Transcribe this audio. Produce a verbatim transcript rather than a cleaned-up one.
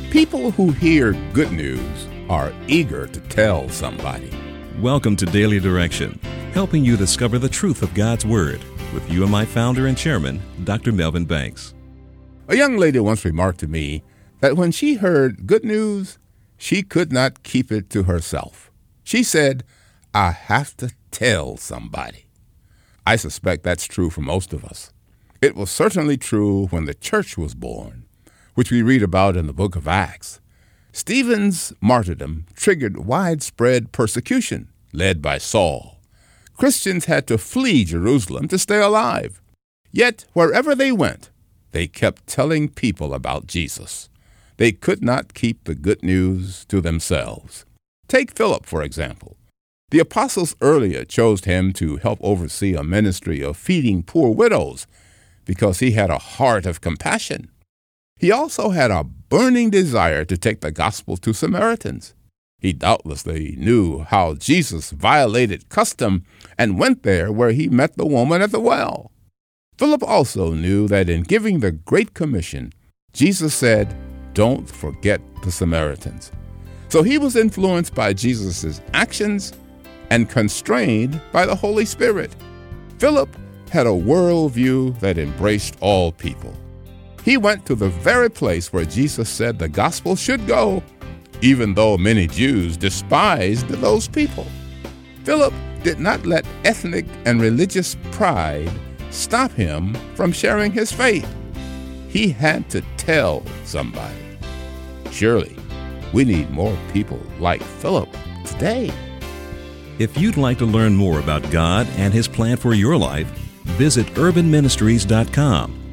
People who hear good news are eager to tell somebody. Welcome to Daily Direction, helping you discover the truth of God's Word with you and my founder and chairman, Doctor Melvin Banks. A young lady once remarked to me that when she heard good news, she could not keep it to herself. She said, "I have to tell somebody." I suspect that's true for most of us. It was certainly true when the church was born, which we read about in the book of Acts. Stephen's martyrdom triggered widespread persecution, led by Saul. Christians had to flee Jerusalem to stay alive. Yet, wherever they went, they kept telling people about Jesus. They could not keep the good news to themselves. Take Philip, for example. The apostles earlier chose him to help oversee a ministry of feeding poor widows because he had a heart of compassion. He also had a burning desire to take the gospel to Samaritans. He doubtlessly knew how Jesus violated custom and went there where he met the woman at the well. Philip also knew that in giving the Great Commission, Jesus said, "Don't forget the Samaritans." So he was influenced by Jesus' actions and constrained by the Holy Spirit. Philip had a worldview that embraced all people. He went to the very place where Jesus said the gospel should go, even though many Jews despised those people. Philip did not let ethnic and religious pride stop him from sharing his faith. He had to tell somebody. Surely, we need more people like Philip today. If you'd like to learn more about God and His plan for your life, visit urban ministries dot com